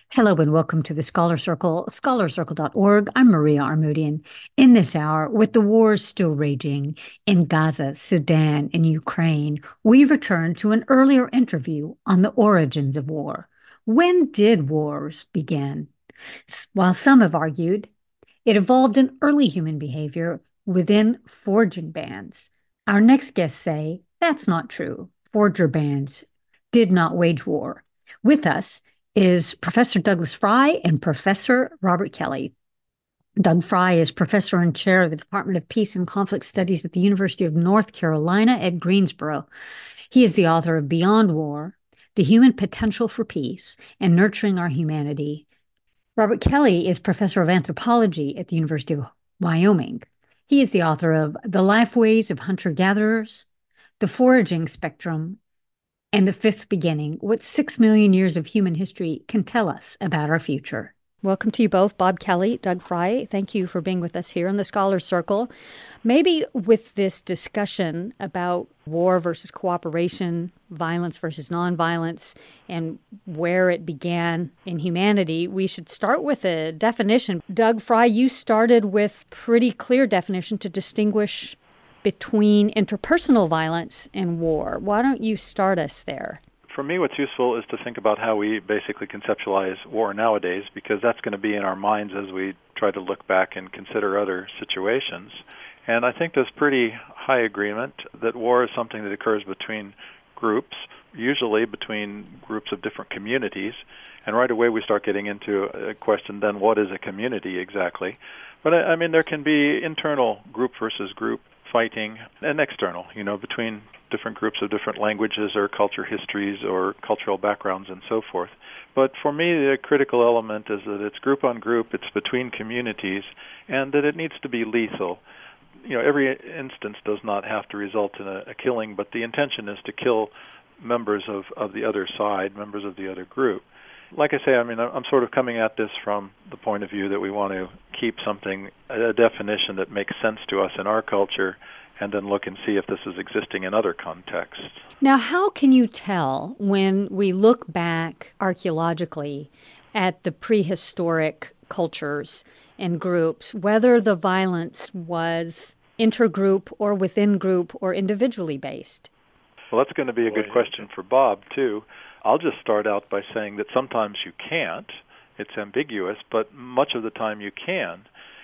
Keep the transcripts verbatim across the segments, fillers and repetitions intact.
Hello and welcome to the Scholar Circle, scholar circle dot org. I'm Maria Armoudian. In this hour, with the wars still raging in Gaza, Sudan, and Ukraine, we return to an earlier interview on the origins of war. When did wars begin? While some have argued it evolved in early human behavior within foraging bands, our next guests say that's not true. Forager bands did not wage war. With us is Professor Douglas Fry and Professor Robert Kelly. Doug Fry is professor and chair of the Department of Peace and Conflict Studies at the University of North Carolina at Greensboro. He is the author of Beyond War, The Human Potential for Peace and Nurturing Our Humanity. Robert Kelly is professor of anthropology at the University of Wyoming. He is the author of The Lifeways of Hunter-Gatherers, The Foraging Spectrum, and The Fifth Beginning, What Six Million Years of Human History Can Tell Us About Our Future. Welcome to you both, Bob Kelly, Doug Fry. Thank you for being with us here in the Scholars Circle. Maybe with this discussion about war versus cooperation, violence versus nonviolence, and where it began in humanity, we should start with a definition. Doug Fry, you started with pretty clear definition to distinguish between interpersonal violence and war. Why don't you start us there? For me, what's useful is to think about how we basically conceptualize war nowadays, because that's going to be in our minds as we try to look back and consider other situations. And I think there's pretty high agreement that war is something that occurs between groups, usually between groups of different communities. And right away we start getting into a question, then what is a community exactly? But I, I mean, there can be internal group versus group fighting, and external, you know, between different groups of different languages or culture histories or cultural backgrounds and so forth. But for me, the critical element is that it's group on group, it's between communities, and that it needs to be lethal. You know, every instance does not have to result in a, a killing, but the intention is to kill members of, of the other side, members of the other group. Like I say, I mean, I'm sort of coming at this from the point of view that we want to keep something, a definition that makes sense to us in our culture, and then look and see if this is existing in other contexts. Now, how can you tell when we look back archaeologically at the prehistoric cultures and groups, whether the violence was intergroup or within group or individually based? Well, that's going to be a good question for Bob, too. I'll just start out by saying that sometimes you can't. It's ambiguous, but much of the time you can.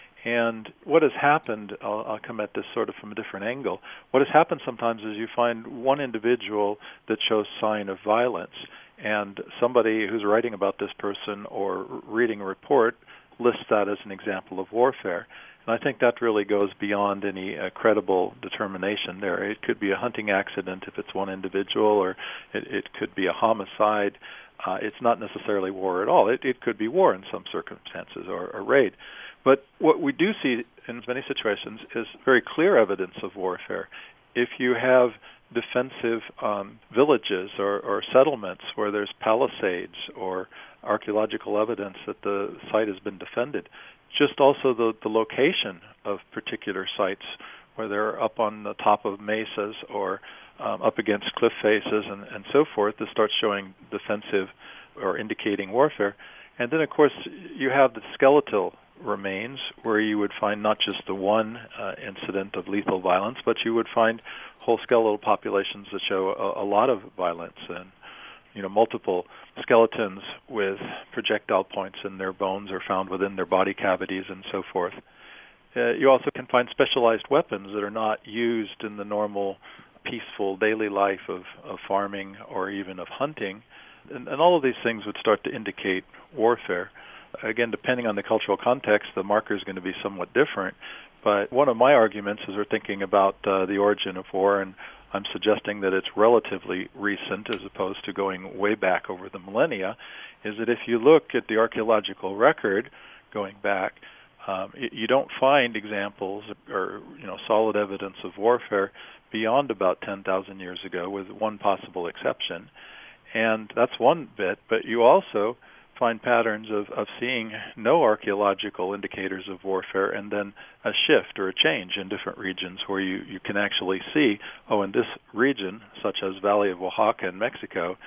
And what has happened, I'll, I'll come at this sort of from a different angle, what has happened sometimes is you find one individual that shows sign of violence, and somebody who's writing about this person or reading a report lists that as an example of warfare. And I think that really goes beyond any uh, credible determination there. It could be a hunting accident if it's one individual, or it, it could be a homicide. Uh, it's not necessarily war at all. It, it could be war in some circumstances, or a raid. But what we do see in many situations is very clear evidence of warfare. If you have defensive um, villages or, or settlements where there's palisades or archaeological evidence that the site has been defended, just also the, the location of particular sites, where they're up on the top of mesas or um, up against cliff faces and, and so forth, that starts showing defensive or indicating warfare. And then, of course, you have the skeletal remains, where you would find not just the one uh, incident of lethal violence, but you would find whole skeletal populations that show a, a lot of violence, and you know, multiple skeletons with projectile points in their bones are found within their body cavities and so forth. Uh, you also can find specialized weapons that are not used in the normal peaceful daily life of, of farming or even of hunting. And, and all of these things would start to indicate warfare. Again, depending on the cultural context, the marker is going to be somewhat different. But one of my arguments as we're thinking about uh, the origin of war, and I'm suggesting that it's relatively recent as opposed to going way back over the millennia, is that if you look at the archaeological record going back, um, it, you don't find examples or you know solid evidence of warfare beyond about ten thousand years ago, with one possible exception. And that's one bit, but you also find patterns of, of seeing no archaeological indicators of warfare, and then a shift or a change in different regions where you, you can actually see, oh, in this region, such as Valley of Oaxaca in Mexico,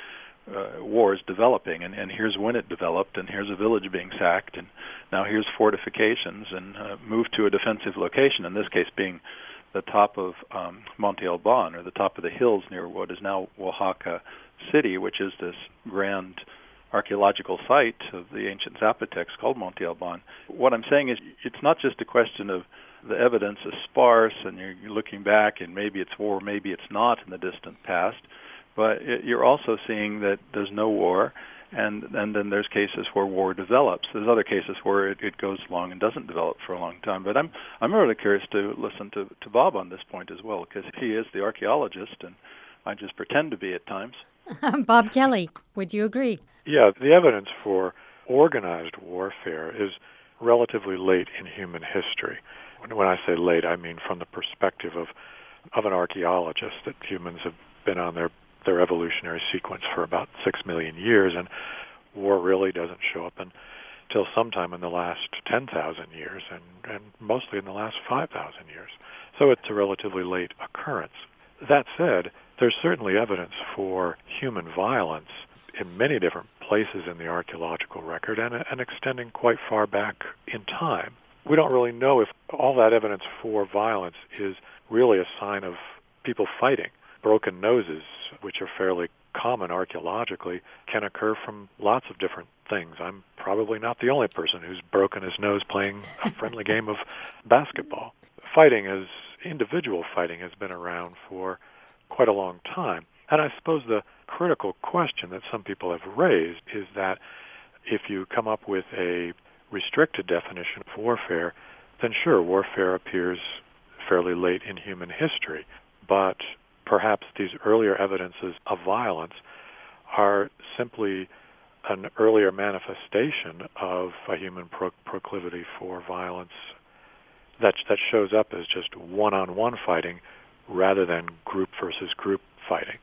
uh, wars developing, and, and here's when it developed, and here's a village being sacked, and now here's fortifications, and uh, moved to a defensive location, in this case being the top of um, Monte Alban, or the top of the hills near what is now Oaxaca City, which is this grand archaeological site of the ancient Zapotecs called Monte Alban. What I'm saying is it's not just a question of the evidence is sparse and you're looking back and maybe it's war, maybe it's not in the distant past, but it, you're also seeing that there's no war, and, and then there's cases where war develops. There's other cases where it, it goes long and doesn't develop for a long time. But I'm I'm really curious to listen to, to Bob on this point as well, because he is the archaeologist and I just pretend to be at times. Bob Kelly, would you agree? Yeah, the evidence for organized warfare is relatively late in human history. When I say late, I mean from the perspective of, of an archaeologist, that humans have been on their, their evolutionary sequence for about six million years, and war really doesn't show up until sometime in the last ten thousand years, and, and mostly in the last five thousand years. So it's a relatively late occurrence. That said, there's certainly evidence for human violence in many different places in the archaeological record, and, and extending quite far back in time. We don't really know if all that evidence for violence is really a sign of people fighting. Broken noses, which are fairly common archaeologically, can occur from lots of different things. I'm probably not the only person who's broken his nose playing a friendly game of basketball. Fighting, is individual fighting, has been around for quite a long time. And I suppose the critical question that some people have raised is that if you come up with a restricted definition of warfare, then sure, warfare appears fairly late in human history. But perhaps these earlier evidences of violence are simply an earlier manifestation of a human pro- proclivity for violence that that shows up as just one-on-one fighting rather than group versus group fighting.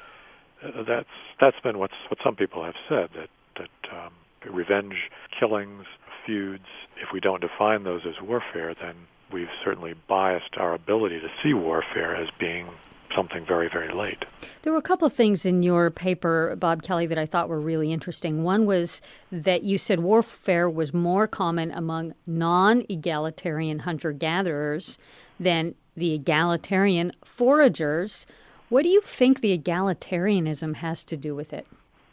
Uh, that's that's been what's, what some people have said, that, that um, revenge killings, feuds, if we don't define those as warfare, then we've certainly biased our ability to see warfare as being something very, very late. There were a couple of things in your paper, Bob Kelly, that I thought were really interesting. One was that you said warfare was more common among non-egalitarian hunter-gatherers than the egalitarian foragers. What do you think the egalitarianism has to do with it?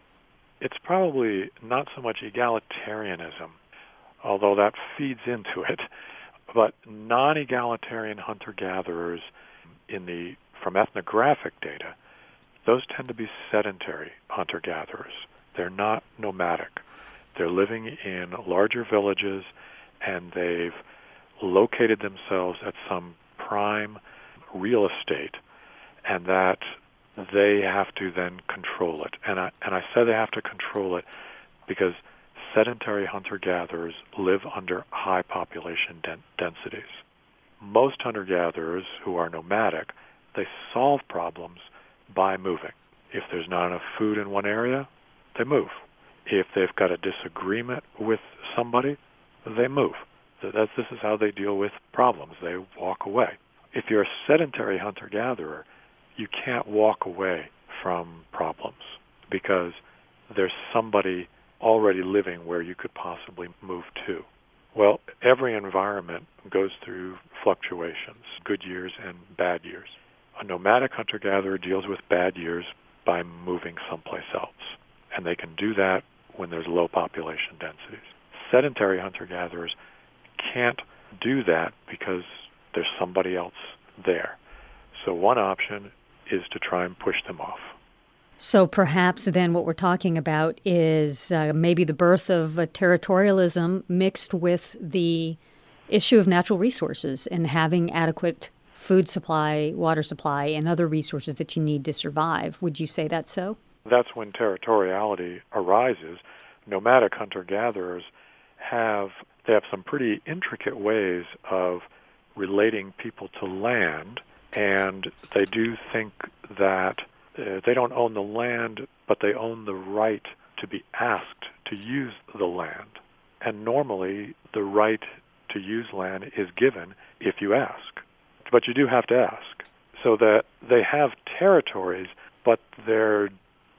It's probably not so much egalitarianism, although that feeds into it, but non-egalitarian hunter-gatherers in the from ethnographic data, those tend to be sedentary hunter-gatherers. They're not nomadic. They're living in larger villages, and they've located themselves at some prime real estate, and that they have to then control it. And I, and I say they have to control it because sedentary hunter-gatherers live under high population den- densities. Most hunter-gatherers who are nomadic, they solve problems by moving. If there's not enough food in one area, they move. If they've got a disagreement with somebody, they move. That's, this is how they deal with problems. They walk away. If you're a sedentary hunter-gatherer, you can't walk away from problems because there's somebody already living where you could possibly move to. Well, every environment goes through fluctuations, good years and bad years. A nomadic hunter-gatherer deals with bad years by moving someplace else, and they can do that when there's low population densities. Sedentary hunter-gatherers can't do that because there's somebody else there. So one option is to try and push them off. So perhaps then what we're talking about is uh, maybe the birth of uh, territorialism mixed with the issue of natural resources and having adequate food supply, water supply, and other resources that you need to survive. Would you say that's so? That's when territoriality arises. Nomadic hunter-gatherers have, they have some pretty intricate ways of relating people to land, and they do think that uh, they don't own the land, but they own the right to be asked to use the land. And normally, the right to use land is given if you ask. But you do have to ask. So that they have territories, but they're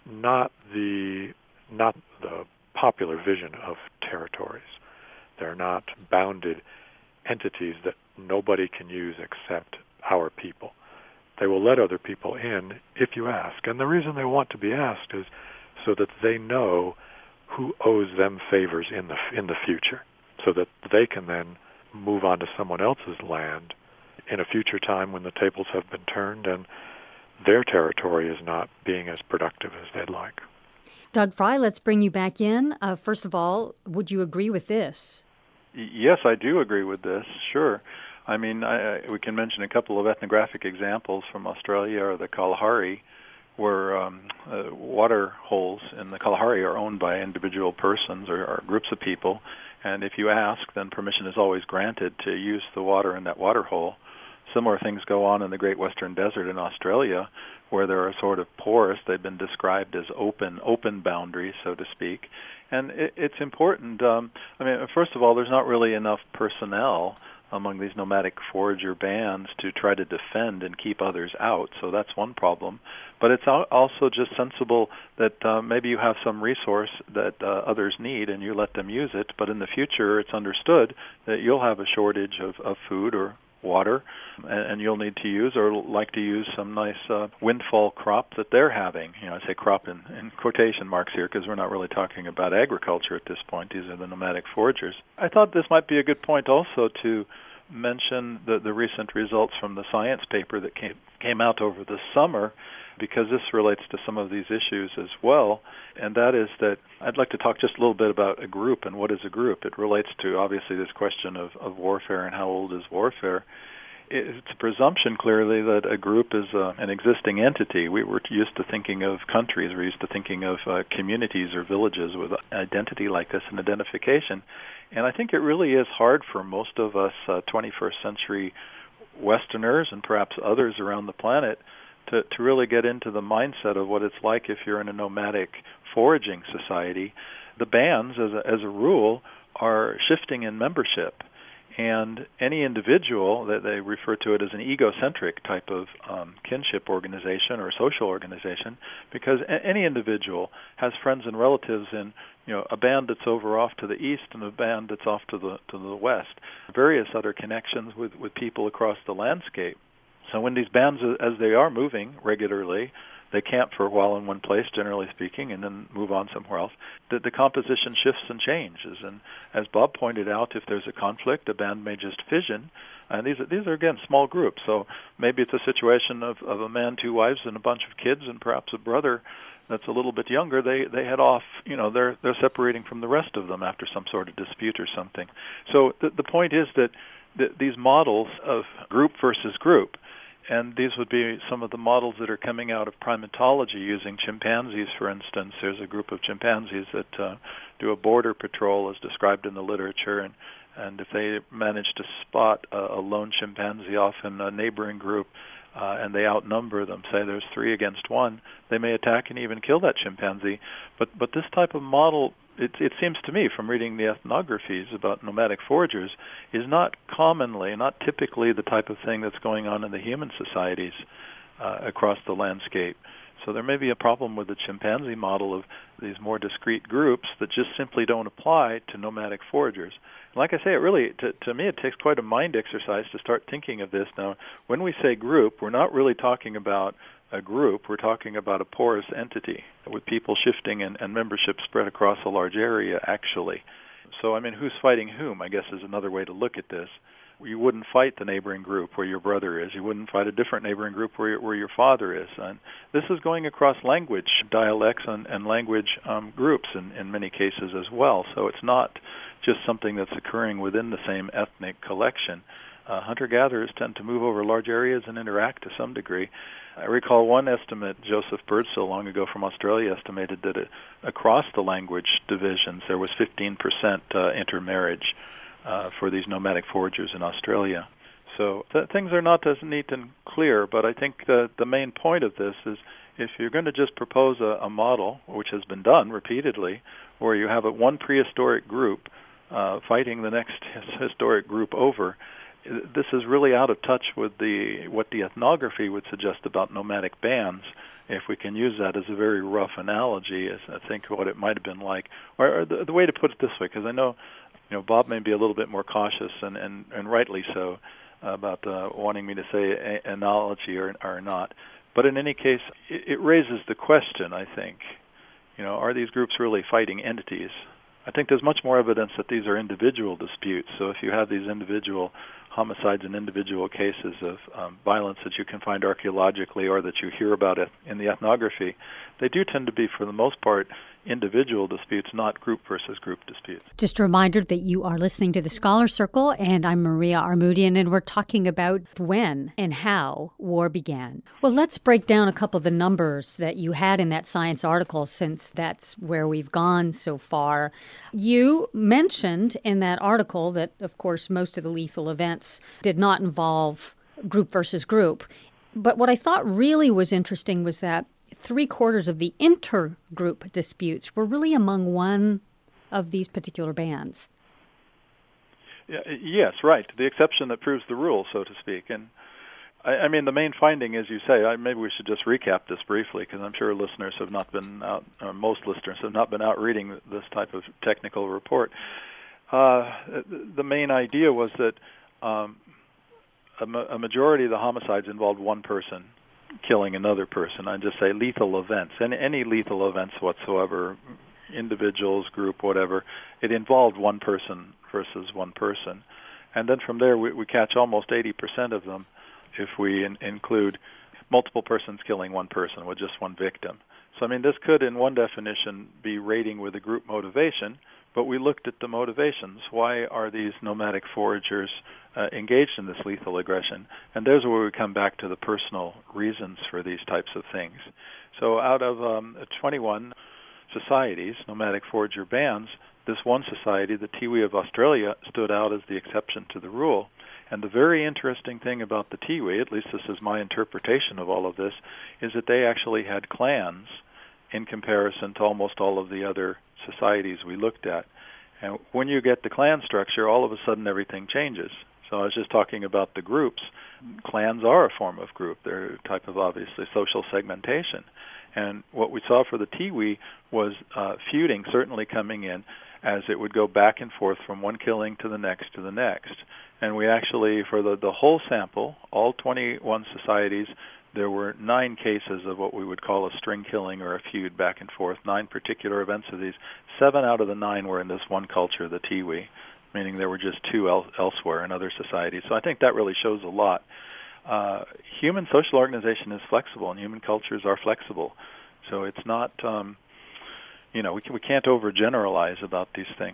not the not the popular vision of territories. They're not bounded entities that nobody can use except our people. They will let other people in if you ask. And the reason they want to be asked is so that they know who owes them favors in the in the future, so that they can then move on to someone else's land in a future time when the tables have been turned and their territory is not being as productive as they'd like. Doug Fry, let's bring you back in. Uh, first of all, would you agree with this? Yes, I do agree with this, sure. I mean, I, we can mention a couple of ethnographic examples from Australia or the Kalahari, where um, uh, water holes in the Kalahari are owned by individual persons or, or groups of people, and if you ask, then permission is always granted to use the water in that water hole. Similar things go on in the Great Western Desert in Australia, where there are sort of porous, they've been described as open, open boundaries, so to speak. And it, it's important, um, I mean, first of all, there's not really enough personnel among these nomadic forager bands to try to defend and keep others out, so that's one problem. But it's also just sensible that uh, maybe you have some resource that uh, others need and you let them use it, but in the future it's understood that you'll have a shortage of, of food or water, and, and you'll need to use or like to use some nice uh, windfall crop that they're having. You know, I say crop in, in quotation marks here because we're not really talking about agriculture at this point. These are the nomadic foragers. I thought this might be a good point also to mention the, the recent results from the science paper that came, came out over the summer, because this relates to some of these issues as well, and that is that I'd like to talk just a little bit about a group and what is a group. It relates to, obviously, this question of, of warfare and how old is warfare. It's a presumption, clearly, that a group is uh, an existing entity. We were used to thinking of countries. We're used to thinking of uh, communities or villages with identity like this and identification. And I think it really is hard for most of us uh, twenty-first century Westerners and perhaps others around the planet to, to really get into the mindset of what it's like if you're in a nomadic foraging society. The bands, as a, as a rule, are shifting in membership. And any individual, that they refer to it as an egocentric type of um, kinship organization or social organization, because a- any individual has friends and relatives in, you know, a band that's over off to the east and a band that's off to the to the west, various other connections with, with people across the landscape. So when these bands, as they are moving regularly, they camp for a while in one place, generally speaking, and then move on somewhere else. The, the composition shifts and changes. And as Bob pointed out, if there's a conflict, a band may just fission. And these are, these are, again, small groups. So maybe it's a situation of, of a man, two wives, and a bunch of kids, and perhaps a brother that's a little bit younger. They they head off, you know, they're they're separating from the rest of them after some sort of dispute or something. So the, the point is that th- these models of group versus group, and these would be some of the models that are coming out of primatology using chimpanzees, for instance. There's a group of chimpanzees that uh, do a border patrol as described in the literature, and, and if they manage to spot a, a lone chimpanzee off in a neighboring group uh, and they outnumber them, say there's three against one, they may attack and even kill that chimpanzee. But, but this type of model, It, it seems to me, from reading the ethnographies about nomadic foragers, is not commonly, not typically the type of thing that's going on in the human societies uh, across the landscape. So there may be a problem with the chimpanzee model of these more discrete groups that just simply don't apply to nomadic foragers. Like I say, it really, to, to me, it takes quite a mind exercise to start thinking of this. Now, when we say group, we're not really talking about a group, we're talking about a porous entity with people shifting and, and membership spread across a large area, actually. So, I mean, who's fighting whom, I guess, is another way to look at this. You wouldn't fight the neighboring group where your brother is. You wouldn't fight a different neighboring group where your, where your father is. And this is going across language, dialects, and, and language um, groups in, in many cases as well. So it's not just something that's occurring within the same ethnic collection. Uh, hunter-gatherers tend to move over large areas and interact to some degree. I recall one estimate, Joseph Birdsall long ago from Australia estimated that it, across the language divisions there was fifteen percent uh, intermarriage uh, for these nomadic foragers in Australia. So th- things are not as neat and clear, but I think the, the main point of this is if you're going to just propose a, a model, which has been done repeatedly, where you have a, one prehistoric group uh, fighting the next historic group over, this is really out of touch with the what the ethnography would suggest about nomadic bands. if we can use that as a very rough analogy, as I think what it might have been like, or, or the, the way to put it this way, because I know, you know, Bob may be a little bit more cautious, and, and, and rightly so, about uh, wanting me to say a, analogy or, or not. But in any case, it, it raises the question, I think, you know, are these groups really fighting entities? I think there's much more evidence that these are individual disputes. So if you have these individual homicides and individual cases of um, violence that you can find archaeologically or that you hear about it in the ethnography, they do tend to be, for the most part, individual disputes, not group versus group disputes. Just a reminder that you are listening to the Scholar Circle, and I'm Maria Armoudian, and we're talking about when and how war began. Well, let's break down a couple of the numbers that you had in that Science article, since that's where we've gone so far. You mentioned in that article that, of course, most of the lethal events did not involve group versus group. But what I thought really was interesting was that three quarters of the intergroup disputes were really among one of these particular bands. Yeah, yes, right. The exception that proves the rule, so to speak. And I, I mean, the main finding, as you say, I, maybe we should just recap this briefly, because I'm sure listeners have not been out, or most listeners have not been out reading this type of technical report. Uh, the main idea was that um, a, ma- a majority of the homicides involved one person killing another person. I just say lethal events, and any lethal events whatsoever, individuals, group, whatever, it involved one person versus one person. And then from there, we, we catch almost eighty percent of them if we in, include multiple persons killing one person with just one victim. So, I mean, this could, in one definition, be raiding with a group motivation, but we looked at the motivations. Why are these nomadic foragers uh, engaged in this lethal aggression? And there's where we come back to the personal reasons for these types of things. So out of um, twenty-one societies, nomadic forager bands, this one society, the Tiwi of Australia, stood out as the exception to the rule. And the very interesting thing about the Tiwi, at least this is my interpretation of all of this, is that they actually had clans in comparison to almost all of the other societies we looked at. And when you get the clan structure, all of a sudden everything changes. So I was just talking about the groups. Clans are a form of group. They're a type of, obviously, social segmentation. And what we saw for the Tiwi was uh, feuding certainly coming in as it would go back and forth from one killing to the next to the next. And we actually, for the, the whole sample, all twenty-one societies, there were nine cases of what we would call a string killing or a feud back and forth, nine particular events of these. Seven out of the nine were in this one culture, the Tiwi, meaning there were just two el- elsewhere in other societies. So I think that really shows a lot. Uh, human social organization is flexible, and human cultures are flexible. So it's not, um, you know, we, can, we can't overgeneralize about these things.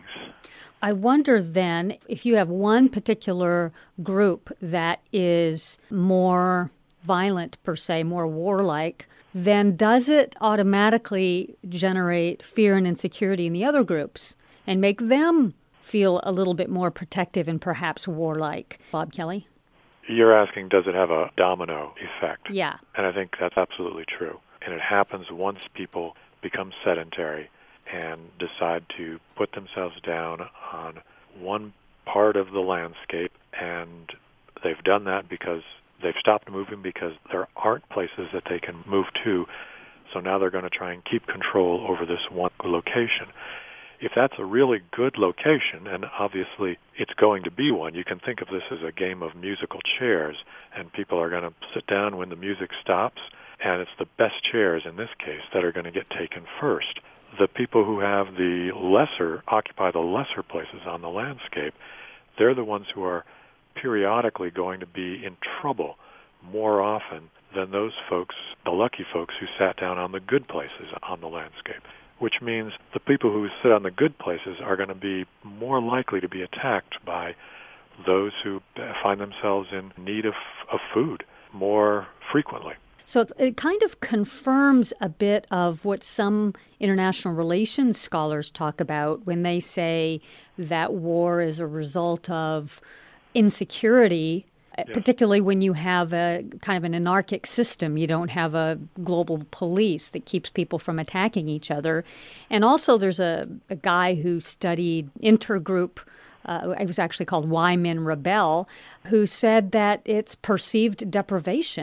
I wonder then, if you have one particular group that is more violent, per se, more warlike, then does it automatically generate fear and insecurity in the other groups and make them feel a little bit more protective and perhaps warlike? Bob Kelly? You're asking, does it have a domino effect? Yeah. And I think that's absolutely true. And it happens once people become sedentary and decide to put themselves down on one part of the landscape, and they've done that because they've stopped moving because there aren't places that they can move to. So now they're going to try and keep control over this one location. If that's a really good location, and obviously it's going to be one, you can think of this as a game of musical chairs, and people are going to sit down when the music stops, and it's the best chairs in this case that are going to get taken first. The people who have the lesser, occupy the lesser places on the landscape, they're the ones who are periodically going to be in trouble more often than those folks, the lucky folks who sat down on the good places on the landscape, which means the people who sit on the good places are going to be more likely to be attacked by those who find themselves in need of, of food more frequently. So it kind of confirms a bit of what some international relations scholars talk about when they say that war is a result of insecurity, yeah. Particularly when you have a kind of an anarchic system. You don't have a global police that keeps people from attacking each other. And also there's a, a guy who studied intergroup, uh, it was actually called Why Men Rebel, who said that it's perceived deprivation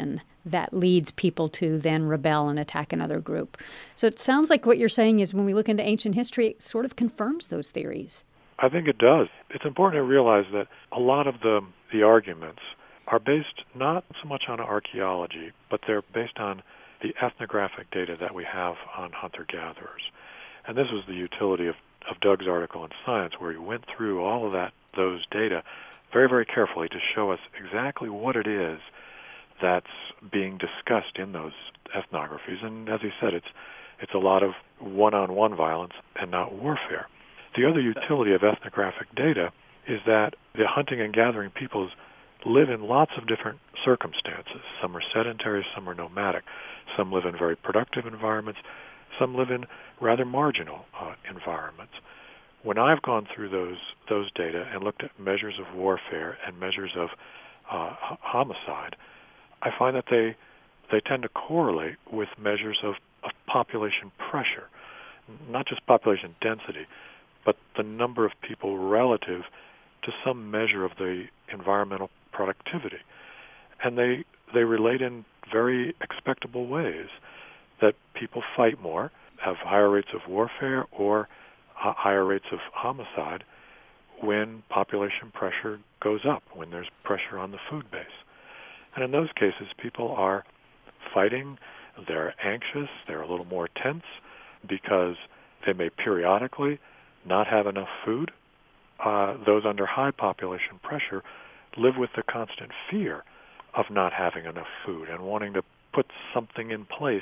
that leads people to then rebel and attack another group. So it sounds like what you're saying is when we look into ancient history, it sort of confirms those theories. I think it does. It's important to realize that a lot of the, the arguments are based not so much on archaeology, but they're based on the ethnographic data that we have on hunter-gatherers. And this was the utility of, of Doug's article in Science, where he went through all of that, those data very, very carefully to show us exactly what it is that's being discussed in those ethnographies. And as he said, it's it's a lot of one-on-one violence and not warfare. The other utility of ethnographic data is that the hunting and gathering peoples live in lots of different circumstances. Some are sedentary, some are nomadic. Some live in very productive environments. Some live in rather marginal uh, environments. When I've gone through those those data and looked at measures of warfare and measures of uh, homicide, I find that they they tend to correlate with measures of, of population pressure, not just population density, but the number of people relative to some measure of the environmental productivity. And they they relate in very expectable ways, that people fight more, have higher rates of warfare or uh, higher rates of homicide when population pressure goes up, when there's pressure on the food base. And in those cases, people are fighting, they're anxious, they're a little more tense because they may periodically not have enough food. Uh, those under high population pressure live with the constant fear of not having enough food and wanting to put something in place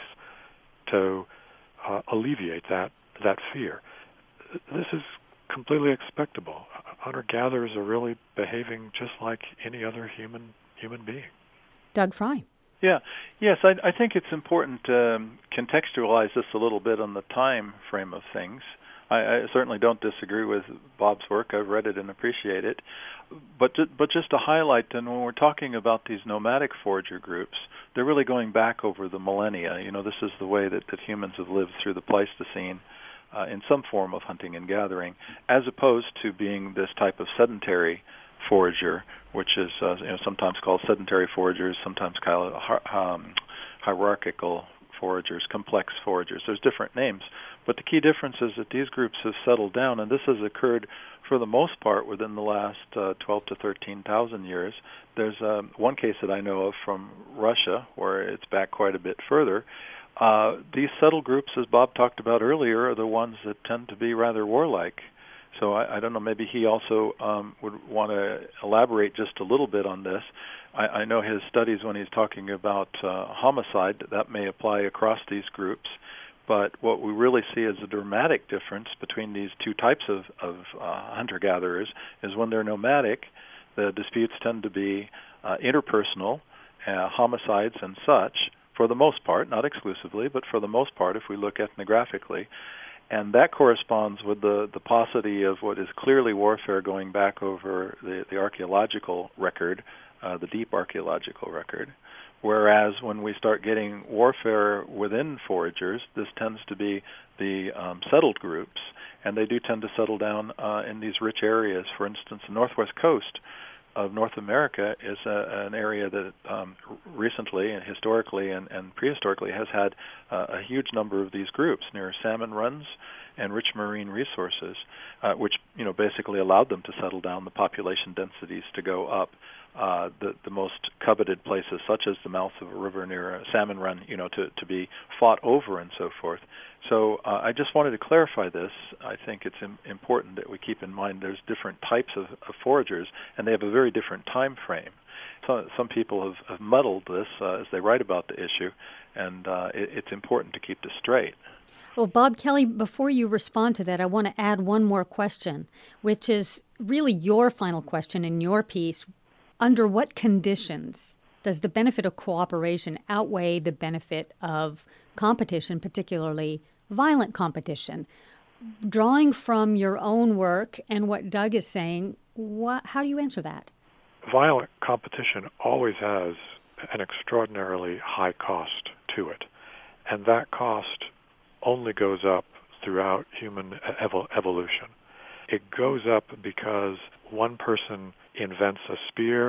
to uh, alleviate that that fear. This is completely expectable. Hunter-gatherers are really behaving just like any other human human being. Doug Frye. Yeah, yes, I, I think it's important to um, contextualize this a little bit on the time frame of things. I, I certainly don't disagree with Bob's work. I've read it and appreciate it. But ju- but just to highlight, and when we're talking about these nomadic forager groups, they're really going back over the millennia. You know, this is the way that, that humans have lived through the Pleistocene uh, in some form of hunting and gathering, as opposed to being this type of sedentary forager, which is uh, you know, sometimes called sedentary foragers, sometimes called um, hierarchical foragers, complex foragers. There's different names. But the key difference is that these groups have settled down, and this has occurred for the most part within the last uh, twelve to thirteen thousand years. There's um, one case that I know of from Russia where it's back quite a bit further. Uh, these settled groups, as Bob talked about earlier, are the ones that tend to be rather warlike. So I, I don't know, maybe he also um, would want to elaborate just a little bit on this. I, I know his studies when he's talking about uh, homicide, that may apply across these groups. But what we really see as a dramatic difference between these two types of, of uh, hunter-gatherers is when they're nomadic, the disputes tend to be uh, interpersonal, uh, homicides and such, for the most part, not exclusively, but for the most part if we look ethnographically. And that corresponds with the, the paucity of what is clearly warfare going back over the, the archaeological record, uh, the deep archaeological record. Whereas when we start getting warfare within foragers, this tends to be the um, settled groups, and they do tend to settle down uh, in these rich areas. For instance, the northwest coast of North America is a, an area that um, recently and historically and, and prehistorically has had uh, a huge number of these groups near salmon runs and rich marine resources, uh, which you know basically allowed them to settle down, the population densities to go up. Uh, the the most coveted places, such as the mouth of a river near a salmon run, you know, to, to be fought over and so forth. So uh, I just wanted to clarify this. I think it's im- important that we keep in mind there's different types of, of foragers, and they have a very different time frame. So, some people have, have muddled this uh, as they write about the issue, and uh, it, it's important to keep this straight. Well, Bob Kelly, before you respond to that, I want to add one more question, which is really your final question in your piece. Under what conditions does the benefit of cooperation outweigh the benefit of competition, particularly violent competition? Drawing from your own work and what Doug is saying, what, how do you answer that? Violent competition always has an extraordinarily high cost to it, and that cost only goes up throughout human evo- evolution. It goes up because one person invents a spear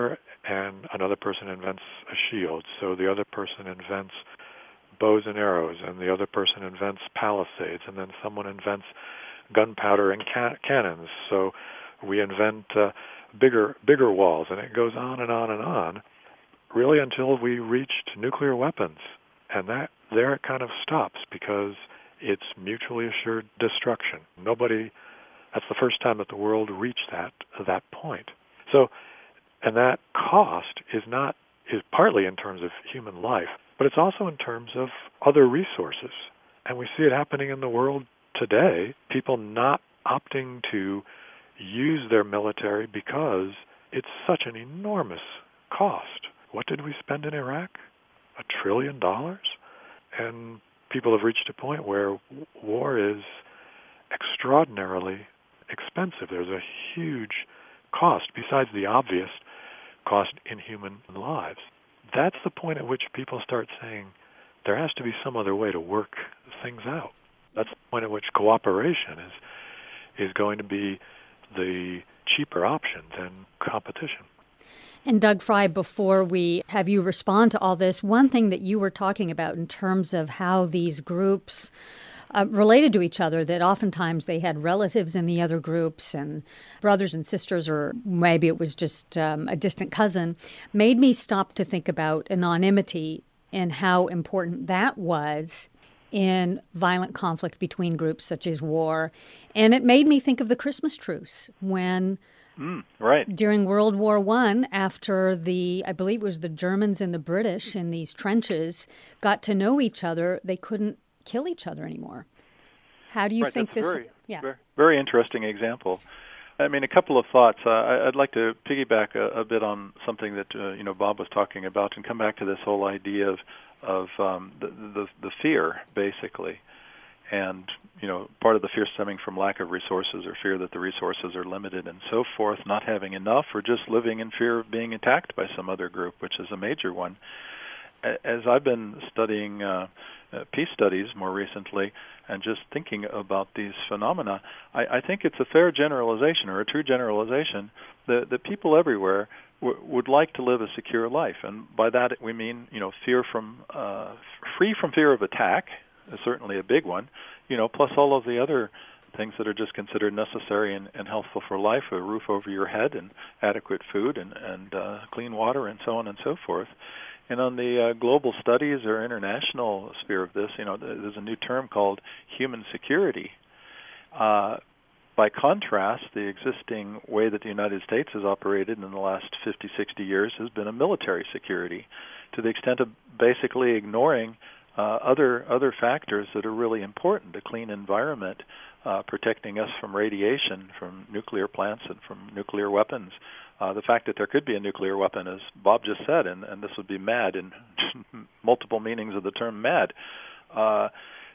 and another person invents a shield. So the other person invents bows and arrows, and the other person invents palisades, and then someone invents gunpowder and ca- cannons. So we invent uh, bigger bigger walls, and it goes on and on and on, really until we reached nuclear weapons. And that there it kind of stops because it's mutually assured destruction. Nobody, that's the first time that the world reached that that point. So, and that cost is not is partly in terms of human life, but it's also in terms of other resources. And we see it happening in the world today, people not opting to use their military because it's such an enormous cost. What did we spend in Iraq? A trillion dollars? And people have reached a point where war is extraordinarily expensive. There's a huge cost, besides the obvious cost in human lives. That's the point at which people start saying there has to be some other way to work things out. That's the point at which cooperation is is going to be the cheaper option than competition. And Doug Frye, before we have you respond to all this, one thing that you were talking about in terms of how these groups uh, related to each other, that oftentimes they had relatives in the other groups and brothers and sisters, or maybe it was just um, a distant cousin, made me stop to think about anonymity and how important that was in violent conflict between groups such as war. And it made me think of the Christmas truce when Mm, right. during World War One, after the, I believe it was the Germans and the British in these trenches got to know each other, they couldn't kill each other anymore. How do you right, think that's this? Very, yeah, very, very interesting example. I mean, a couple of thoughts. Uh, I, I'd like to piggyback a, a bit on something that uh, you know Bob was talking about, and come back to this whole idea of of um, the, the the fear, basically. And, you know, part of the fear stemming from lack of resources or fear that the resources are limited and so forth, not having enough, or just living in fear of being attacked by some other group, which is a major one. As I've been studying uh, uh, peace studies more recently and just thinking about these phenomena, I, I think it's a fair generalization, or a true generalization, that, that people everywhere w- would like to live a secure life. And by that we mean, you know, fear from uh, free from fear of attack, is certainly a big one, you know, plus all of the other things that are just considered necessary and, and healthful for life, a roof over your head and adequate food and, and uh, clean water and so on and so forth. And on the uh, global studies or international sphere of this, you know, there's a new term called human security. Uh, by contrast, the existing way that the United States has operated in the last fifty, sixty years has been a military security, to the extent of basically ignoring Uh, other other factors that are really important: a clean environment, uh, protecting us from radiation, from nuclear plants and from nuclear weapons. Uh, the fact that there could be a nuclear weapon, as Bob just said, and, and this would be mad in multiple meanings of the term mad. Uh,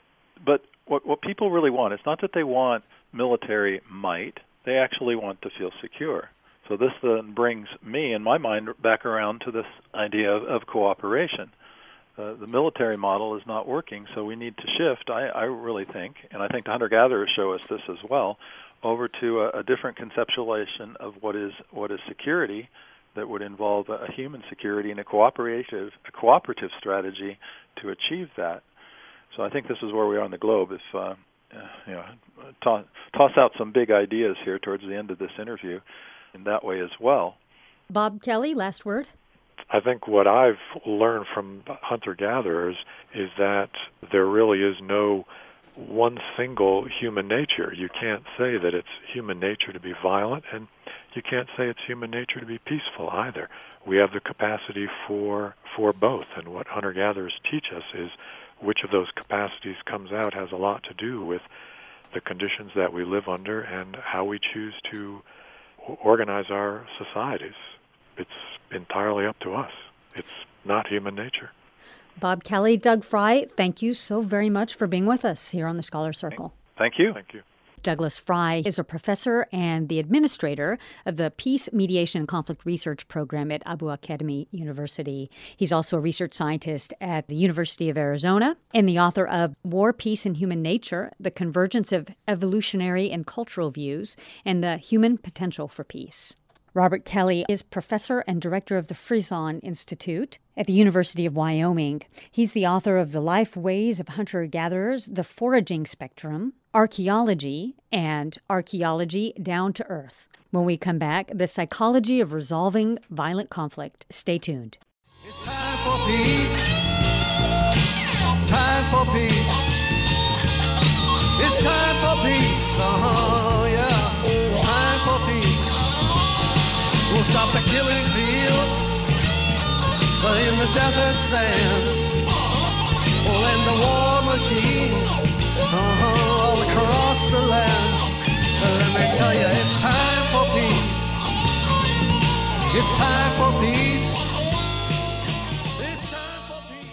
but what, what people really want, it's not that they want military might, they actually want to feel secure. So this then brings me, in my mind, back around to this idea of, of cooperation. Uh, the military model is not working, so we need to shift, I, I really think, and I think the hunter-gatherers show us this as well, over to a, a different conceptualization of what is what is security that would involve a, a human security and a cooperative a cooperative strategy to achieve that. So I think this is where we are on the globe. If uh, uh, you know, toss, toss out some big ideas here towards the end of this interview in that way as well. Bob Kelly, last word. I think what I've learned from hunter-gatherers is that there really is no one single human nature. You can't say that it's human nature to be violent, and you can't say it's human nature to be peaceful either. We have the capacity for for both, and what hunter-gatherers teach us is which of those capacities comes out has a lot to do with the conditions that we live under and how we choose to organize our societies. It's entirely up to us. It's not human nature. Bob Kelly, Doug Frye, thank you so very much for being with us here on the Scholar Circle. Thank you. Thank you. Douglas Frye is a professor and the administrator of the Peace, Mediation, and Conflict Research Program at Abu Academy University. He's also a research scientist at the University of Arizona and the author of War, Peace, and Human Nature, The Convergence of Evolutionary and Cultural Views, and the Human Potential for Peace. Robert Kelly is professor and director of the Frisson Institute at the University of Wyoming. He's the author of The Life Ways of Hunter-Gatherers, The Foraging Spectrum, Archaeology, and Archaeology Down to Earth. When we come back, the psychology of resolving violent conflict. Stay tuned. It's time for peace. Time for peace. It's time for peace. Oh, yeah. Time for peace. We'll stop the killing fields in the desert sand. We'll end the war machines uh-huh, all across the land. Let me tell you, it's time for peace. It's time for peace. It's time for peace.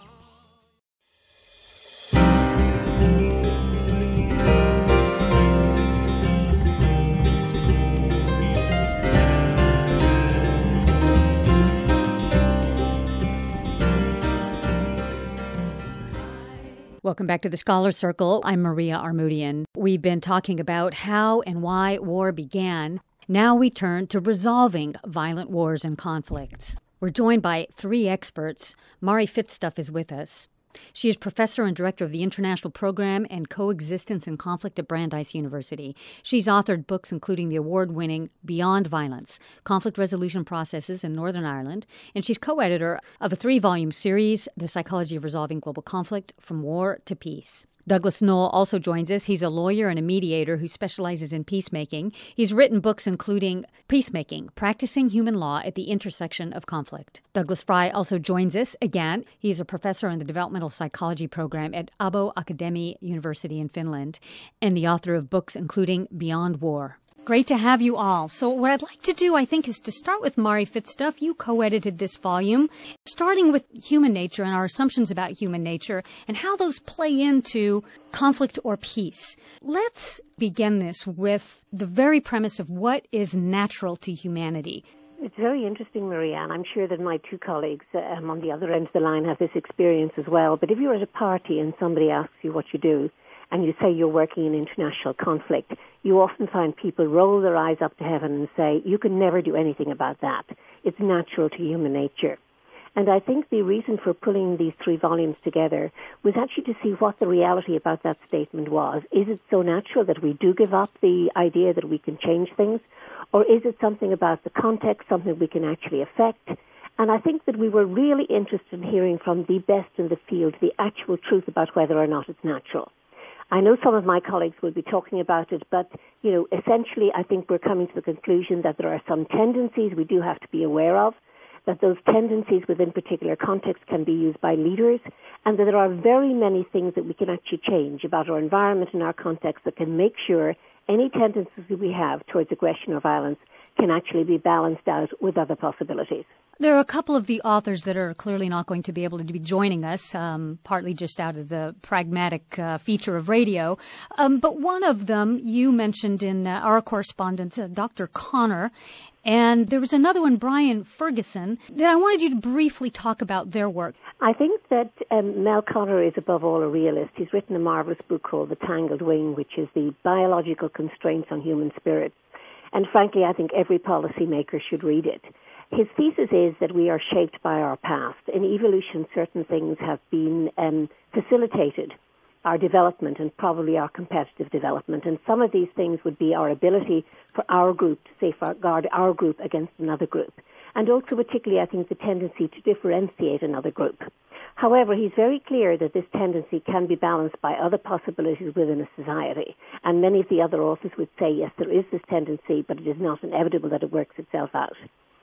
Welcome back to the Scholar Circle. I'm Maria Armoudian. We've been talking about how and why war began. Now we turn to resolving violent wars and conflicts. We're joined by three experts. Mari Fitzstuff is with us. She is professor and director of the International Program and Coexistence and Conflict at Brandeis University. She's authored books including the award-winning Beyond Violence, Conflict Resolution Processes in Northern Ireland, and she's co-editor of a three-volume series, The Psychology of Resolving Global Conflict, From War to Peace. Douglas Noll also joins us. He's a lawyer and a mediator who specializes in peacemaking. He's written books including Peacemaking, Practicing Human Law at the Intersection of Conflict. Douglas Fry also joins us again. He's a professor in the developmental psychology program at Abo Akademi University in Finland and the author of books including Beyond War. Great to have you all. So what I'd like to do, I think, is to start with Mari Fitzstuff. You co-edited this volume, starting with human nature and our assumptions about human nature and how those play into conflict or peace. Let's begin this with the very premise of what is natural to humanity. It's very interesting, Maria, and I'm sure that my two colleagues um, on the other end of the line have this experience as well. But if you're at a party and somebody asks you what you do, and you say you're working in international conflict, you often find people roll their eyes up to heaven and say, you can never do anything about that. It's natural to human nature. And I think the reason for pulling these three volumes together was actually to see what the reality about that statement was. Is it so natural that we do give up the idea that we can change things? Or is it something about the context, something we can actually affect? And I think that we were really interested in hearing from the best in the field the actual truth about whether or not it's natural. I know some of my colleagues will be talking about it, but, you know, essentially I think we're coming to the conclusion that there are some tendencies we do have to be aware of, that those tendencies within particular contexts can be used by leaders, and that there are very many things that we can actually change about our environment and our context that can make sure any tendencies we have towards aggression or violence can actually be balanced out with other possibilities. There are a couple of the authors that are clearly not going to be able to be joining us, um, partly just out of the pragmatic uh, feature of radio. Um, but one of them you mentioned in uh, our correspondence, uh, Doctor Connor, and there was another one, Brian Ferguson, that I wanted you to briefly talk about their work. I think that um, Mel Connor is above all a realist. He's written a marvelous book called The Tangled Wing, which is the biological constraints on human spirit. And frankly, I think every policymaker should read it. His thesis is that we are shaped by our past. In evolution, certain things have been um, facilitated, our development and probably our competitive development. And some of these things would be our ability for our group to safeguard our group against another group. And also particularly, I think, the tendency to differentiate another group. However, he's very clear that this tendency can be balanced by other possibilities within a society. And many of the other authors would say, yes, there is this tendency, but it is not inevitable that it works itself out.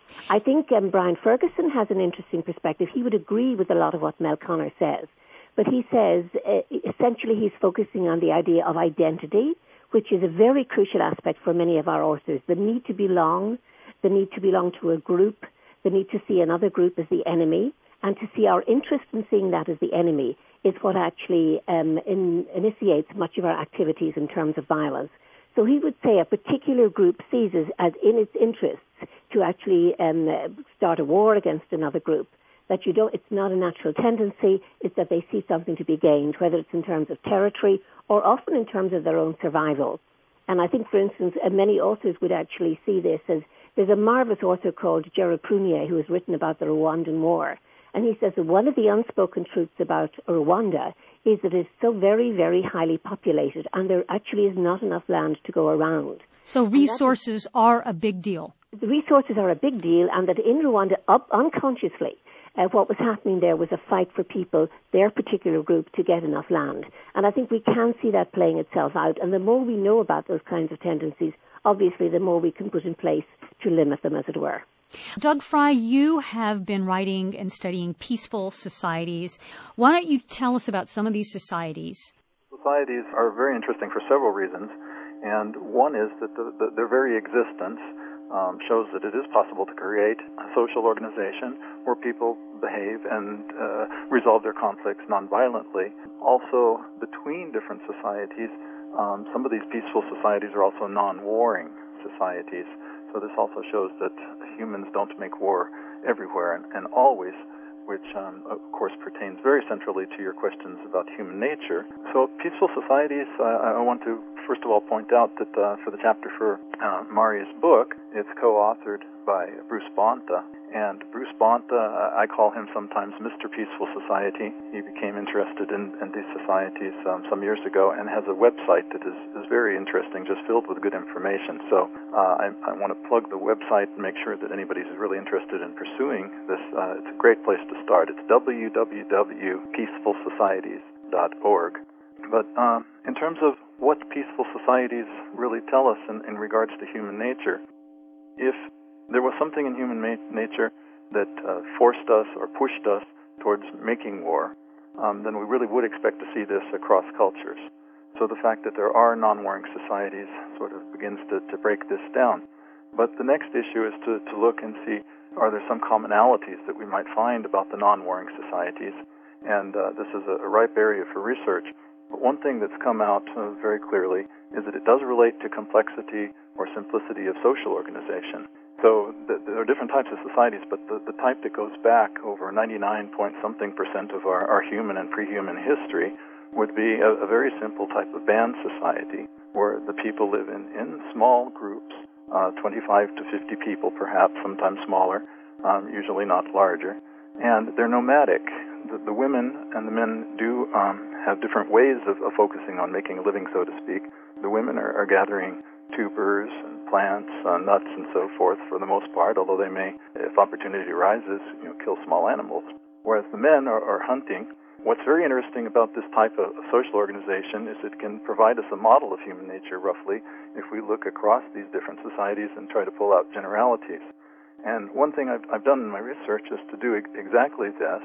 I think um, Brian Ferguson has an interesting perspective. He would agree with a lot of what Mel Connor says. But he says, uh, essentially, he's focusing on the idea of identity, which is a very crucial aspect for many of our authors. The need to belong, the need to belong to a group, the need to see another group as the enemy, and to see our interest in seeing that as the enemy is what actually um, in, initiates much of our activities in terms of violence. So he would say a particular group sees it as in its interests to actually um, start a war against another group. That you don't, it's not a natural tendency, it's that they see something to be gained, whether it's in terms of territory or often in terms of their own survival. And I think, for instance, uh, many authors would actually see this as, there's a marvelous author called Gerard Prunier who has written about the Rwandan War. And he says that one of the unspoken truths about Rwanda is that it's so very, very highly populated, and there actually is not enough land to go around. So resources are a big deal. The resources are a big deal, and that in Rwanda, up unconsciously, uh, what was happening there was a fight for people, their particular group, to get enough land. And I think we can see that playing itself out. And the more we know about those kinds of tendencies, obviously the more we can put in place to limit them, as it were. Doug Fry, you have been writing and studying peaceful societies. Why don't you tell us about some of these societies? Societies are very interesting for several reasons, and one is that the, the, their very existence um, shows that it is possible to create a social organization where people behave and uh, resolve their conflicts nonviolently. Also, between different societies, um, some of these peaceful societies are also non-warring societies. So this also shows that humans don't make war everywhere and, and always, which um, of course pertains very centrally to your questions about human nature. So peaceful societies, uh, I want to first of all point out that uh, for the chapter for uh, Maria's book, it's co-authored by Bruce Bonta. And Bruce Bonta, I call him sometimes Mister Peaceful Society. He became interested in, in these societies um, some years ago and has a website that is, is very interesting, just filled with good information. So uh, I, I want to plug the website and make sure that anybody who's really interested in pursuing this, uh, it's a great place to start. It's w w w dot peaceful societies dot org. But um, in terms of what peaceful societies really tell us in, in regards to human nature, if there was something in human ma- nature that uh, forced us or pushed us towards making war, um, then we really would expect to see this across cultures. So the fact that there are non-warring societies sort of begins to, to break this down. But the next issue is to, to look and see, are there some commonalities that we might find about the non-warring societies? And uh, this is a, a ripe area for research. But one thing that's come out uh, very clearly is that it does relate to complexity or simplicity of social organization. So the, there are different types of societies, but the, the type that goes back over ninety-nine point something percent of our, our human and pre-human history would be a, a very simple type of band society where the people live in, in small groups, uh, twenty-five to fifty people perhaps, sometimes smaller, um, usually not larger, and they're nomadic. The, the women and the men do um, have different ways of, of focusing on making a living, so to speak. The women are, are gathering tubers and plants, uh, nuts, and so forth for the most part, although they may, if opportunity arises, you know, kill small animals. Whereas the men are, are hunting. What's very interesting about this type of social organization is it can provide us a model of human nature, roughly, if we look across these different societies and try to pull out generalities. And one thing I've, I've done in my research is to do ex- exactly this,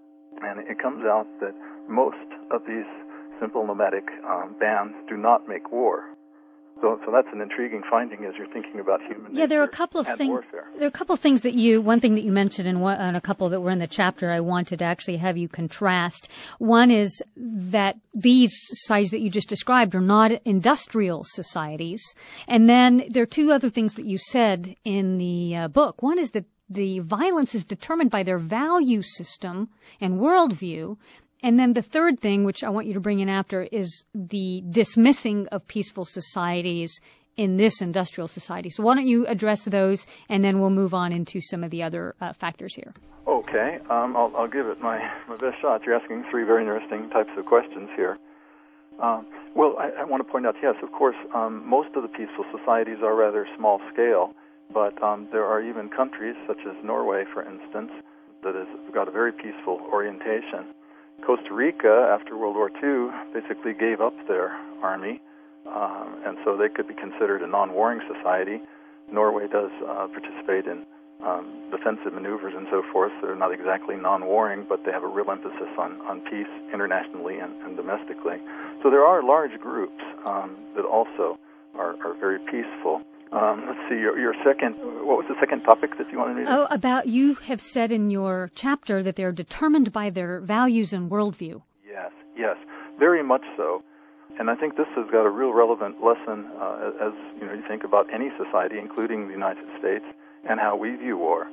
and it comes out that most of these simple nomadic um, bands do not make war. So, so that's an intriguing finding as you're thinking about human nature. Yeah, there are a couple of things. Warfare. There are a couple of things that you. One thing that you mentioned, and, one, and a couple that were in the chapter, I wanted to actually have you contrast. One is that these societies that you just described are not industrial societies, and then there are two other things that you said in the uh, book. One is that the violence is determined by their value system and worldview. And then the third thing, which I want you to bring in after, is the dismissing of peaceful societies in this industrial society. So why don't you address those, and then we'll move on into some of the other uh, factors here. Okay. Um, I'll, I'll give it my, my best shot. You're asking three very interesting types of questions here. Um, well, I, I want to point out, yes, of course, um, most of the peaceful societies are rather small scale, but um, there are even countries, such as Norway, for instance, that has got a very peaceful orientation. Costa Rica, after World War Two, basically gave up their army, um, and so they could be considered a non-warring society. Norway does uh, participate in um, defensive maneuvers and so forth. They're not exactly non-warring, but they have a real emphasis on, on peace internationally and, and domestically. So there are large groups um, that also are, are very peaceful. Um, let's see, your, your second, what was the second topic that you wanted me to? Oh, about, you have said in your chapter that they're determined by their values and worldview. Yes, yes, very much so. And I think this has got a real relevant lesson uh, as, you know, you think about any society, including the United States, and how we view war.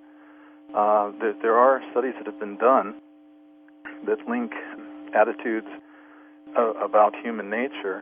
Uh, there, there are studies that have been done that link attitudes uh, about human nature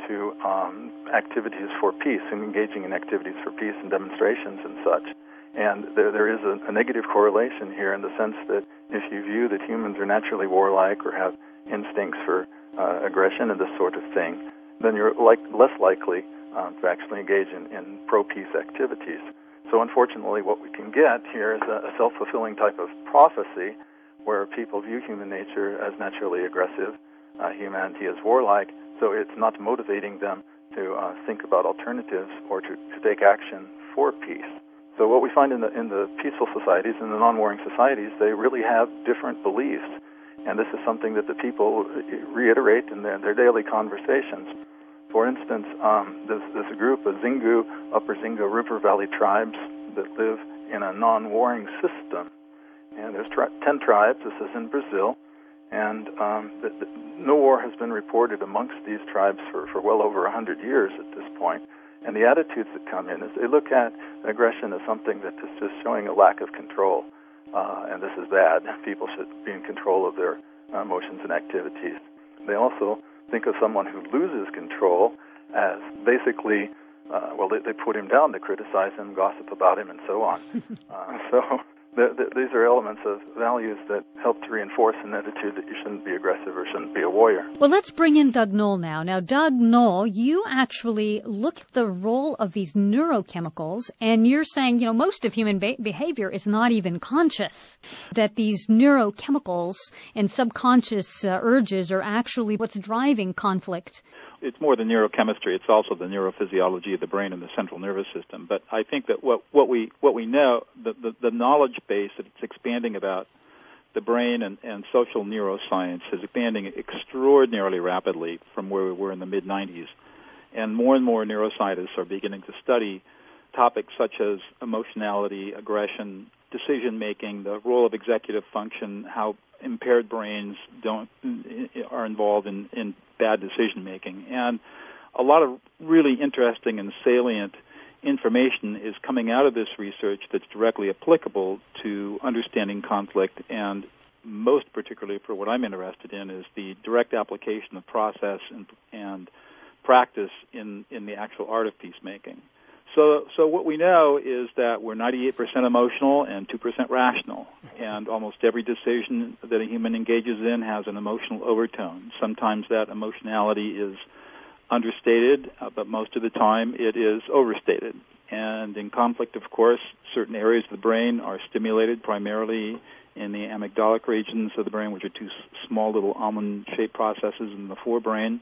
to um, activities for peace and engaging in activities for peace and demonstrations and such. And there, there is a, a negative correlation here in the sense that if you view that humans are naturally warlike or have instincts for uh, aggression and this sort of thing, then you're like, less likely um, to actually engage in, in pro-peace activities. So unfortunately, what we can get here is a, a self-fulfilling type of prophecy where people view human nature as naturally aggressive, uh, humanity as warlike, so it's not motivating them to uh, think about alternatives or to, to take action for peace. So what we find in the in the peaceful societies, in the non-warring societies, they really have different beliefs, and this is something that the people reiterate in their, their daily conversations. For instance, um, there's, there's a group of Xingu, Upper Xingu River Valley tribes that live in a non-warring system, and there's tri- ten tribes. This is in Brazil, and um, the, the, no war has been reported amongst these tribes for, for well over one hundred years at this point. And the attitudes that come in is they look at aggression as something that is just showing a lack of control, uh, and this is bad. People should be in control of their uh, emotions and activities. They also think of someone who loses control as basically, uh, well, they, they put him down, they criticize him, gossip about him, and so on. uh, so the, the, these are elements of values that help to reinforce an attitude that you shouldn't be aggressive or shouldn't be a warrior. Well, let's bring in Doug Noll now. Now, Doug Noll, you actually look at the role of these neurochemicals, and you're saying, you know, most of human be- behavior is not even conscious, that these neurochemicals and subconscious uh, urges are actually what's driving conflict. It's more than neurochemistry. It's also the neurophysiology of the brain and the central nervous system. But I think that what, what we what we know, the, the, the knowledge base that it's expanding about the brain and, and social neuroscience is expanding extraordinarily rapidly from where we were in the mid nineties. And more and more neuroscientists are beginning to study topics such as emotionality, aggression, decision-making, the role of executive function, how impaired brains don't are involved in, in bad decision-making. And a lot of really interesting and salient information is coming out of this research that's directly applicable to understanding conflict, and most particularly for what I'm interested in is the direct application of process and, and practice in, in the actual art of peacemaking. So, so what we know is that we're ninety-eight percent emotional and two percent rational, and almost every decision that a human engages in has an emotional overtone. Sometimes that emotionality is understated, uh, but most of the time it is overstated. And in conflict, of course, certain areas of the brain are stimulated, primarily in the amygdalic regions of the brain, which are two s- small little almond-shaped processes in the forebrain.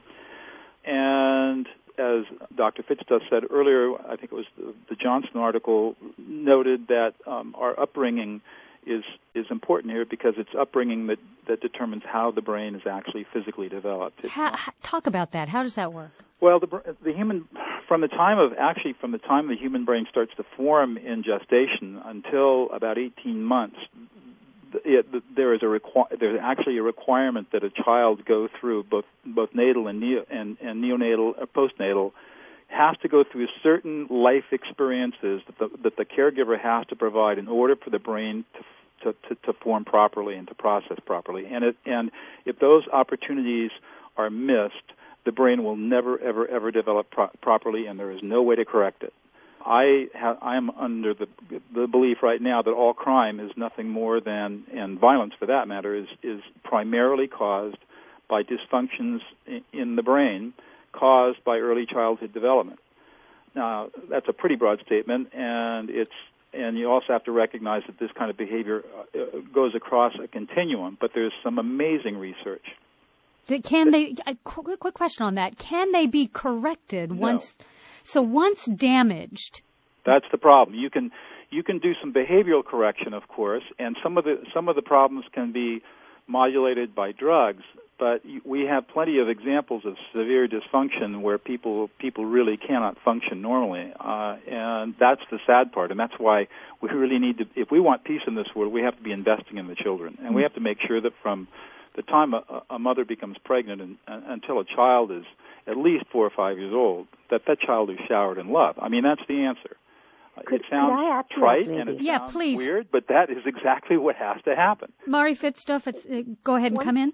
And as Doctor Fitzduff said earlier, I think it was the, the Johnson article noted that um, our upbringing is is important here because it's upbringing that, that determines how the brain is actually physically developed. How, talk about that. How does that work? Well, the the human from the time of actually from the time the human brain starts to form in gestation until about eighteen months, it, there is a requ- there's actually a requirement that a child go through both both natal and neo and, and neonatal or postnatal has to go through certain life experiences that the, that the caregiver has to provide in order for the brain to to, to, to form properly and to process properly. And it, and if those opportunities are missed, the brain will never, ever, ever develop pro- properly, and there is no way to correct it. I ha- I am under the the belief right now that all crime is nothing more than, and violence for that matter, is, is primarily caused by dysfunctions in, in the brain caused by early childhood development. Now, that's a pretty broad statement, and it's and you also have to recognize that this kind of behavior uh, goes across a continuum, but there's some amazing research. Can they, a quick, quick question on that, can they be corrected No. once, so once damaged? That's the problem. You can you can do some behavioral correction, of course, and some of the some of the problems can be modulated by drugs, but we have plenty of examples of severe dysfunction where people people really cannot function normally, uh, and that's the sad part, and that's why we really need to, if we want peace in this world, we have to be investing in the children, and we have to make sure that from the time a, a mother becomes pregnant and, and until a child is at least four or five years old, that that child is showered in love. I mean, that's the answer. Could, it sounds trite and it yeah, sounds please. weird, but that is exactly what has to happen. Mari Fitzduff, it's, uh, go ahead and One, come in.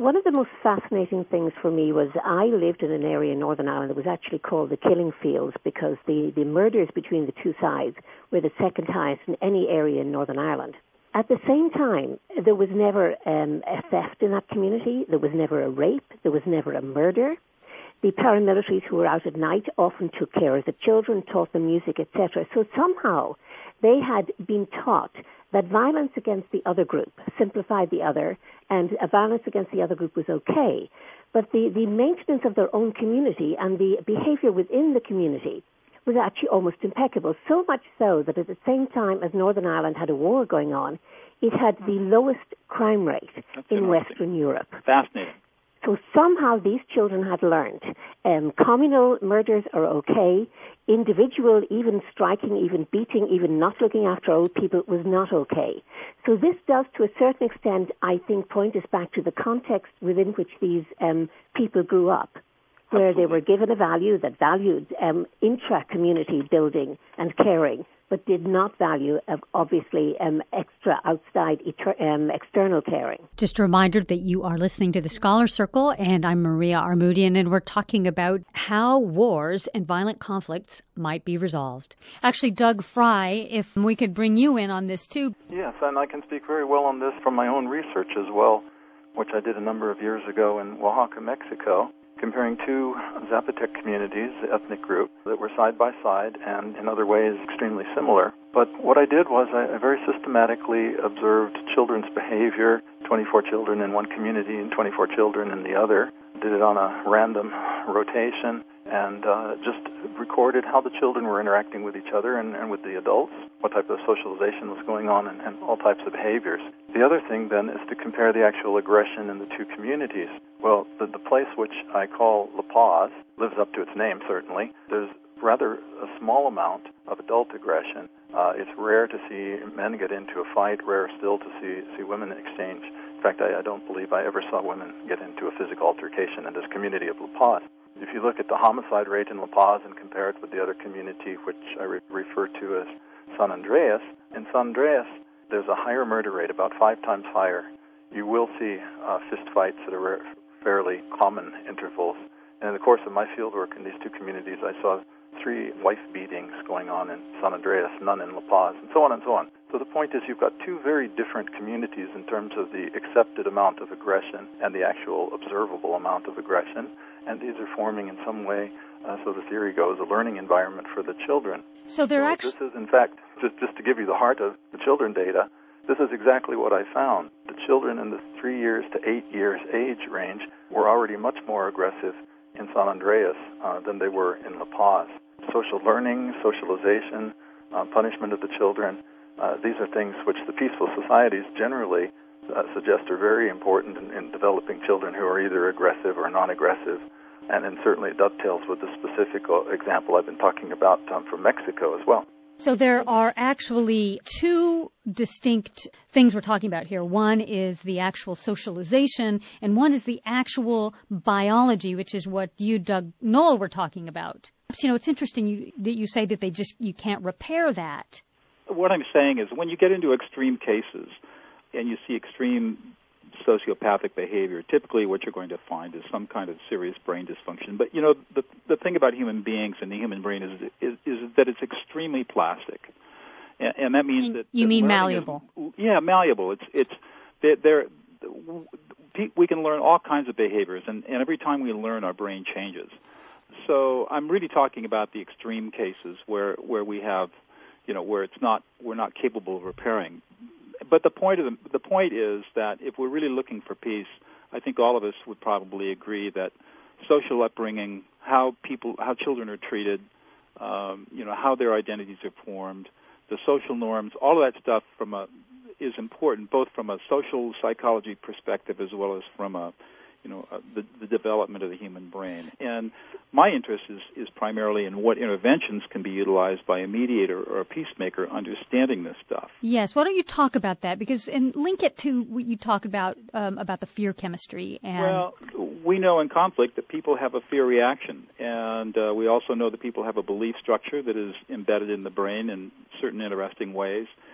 One of the most fascinating things for me was I lived in an area in Northern Ireland that was actually called the Killing Fields because the, the murders between the two sides were the second highest in any area in Northern Ireland. At the same time, there was never um, a theft in that community. There was never a rape. There was never a murder. The paramilitaries who were out at night often took care of the children, taught them music, et cetera. So somehow they had been taught that violence against the other group simplified the other, and a violence against the other group was okay. But the, the maintenance of their own community and the behavior within the community was actually almost impeccable, so much so that at the same time as Northern Ireland had a war going on, it had the lowest crime rate That's in Western Europe. Fascinating. So somehow these children had learned um, communal murders are okay, individual, even striking, even beating, even not looking after old people was not okay. So this does, to a certain extent, I think, point us back to the context within which these um, people grew up, where Absolutely. They were given a value that valued um, intra-community building and caring, but did not value, uh, obviously, um, extra outside eter- um, external caring. Just a reminder that you are listening to the Scholar Circle, and I'm Maria Armoudian, and we're talking about how wars and violent conflicts might be resolved. Actually, Doug Fry, if we could bring you in on this too. Yes, and I can speak very well on this from my own research as well, which I did a number of years ago in Oaxaca, Mexico, comparing two Zapotec communities, the ethnic group, that were side by side and in other ways extremely similar. But what I did was I very systematically observed children's behavior, twenty-four children in one community and twenty-four children in the other, did it on a random rotation, and uh, just recorded how the children were interacting with each other and, and with the adults, what type of socialization was going on, and, and all types of behaviors. The other thing, then, is to compare the actual aggression in the two communities. Well, the, the place which I call La Paz lives up to its name, certainly. There's rather a small amount of adult aggression. Uh, it's rare to see men get into a fight, rare still to see, see women exchange. In fact, I, I don't believe I ever saw women get into a physical altercation in this community of La Paz. If you look at the homicide rate in La Paz and compare it with the other community, which I re- refer to as San Andreas, in San Andreas, there's a higher murder rate, about five times higher. You will see uh, fist fights at a rare, fairly common intervals. And in the course of my fieldwork in these two communities, I saw three wife beatings going on in San Andreas, none in La Paz, and so on and so on. So the point is you've got two very different communities in terms of the accepted amount of aggression and the actual observable amount of aggression, and these are forming in some way, uh, so the theory goes, a learning environment for the children. So they're so actually... This is, in fact, just, just to give you the heart of the children data, this is exactly what I found. The children in the three years to eight years age range were already much more aggressive in San Andreas uh, than they were in La Paz. Social learning, socialization, uh, punishment of the children, uh, these are things which the peaceful societies generally uh, suggest are very important in, in developing children who are either aggressive or non-aggressive. And then certainly it dovetails with the specific example I've been talking about um, from Mexico as well. So there are actually two distinct things we're talking about here. One is the actual socialization, and one is the actual biology, which is what you, Doug Noll, were talking about. You know, it's interesting you, that you say that they just you can't repair that. What I'm saying is when you get into extreme cases and you see extreme sociopathic behavior, typically what you're going to find is some kind of serious brain dysfunction. But, you know, the the thing about human beings and the human brain is is, is that it's extremely plastic. And, and that means that... You that mean malleable. Is, yeah, malleable. It's, it's, they're, they're, we can learn all kinds of behaviors, and, and every time we learn, our brain changes. So I'm really talking about the extreme cases where, where we have, you know, where it's not, we're not capable of repairing. But the point of the, the point is that if we're really looking for peace, I think all of us would probably agree that social upbringing, how people, how children are treated, um, you know, how their identities are formed, the social norms, all of that stuff from a is important, both from a social psychology perspective as well as from a, you know, uh, the, the development of the human brain. And my interest is, is primarily in what interventions can be utilized by a mediator or a peacemaker understanding this stuff. Yes. Why don't you talk about that? Because and link it to what you talked about um, about the fear chemistry. And well, we know in conflict that people have a fear reaction, and uh, we also know that people have a belief structure that is embedded in the brain in certain interesting ways.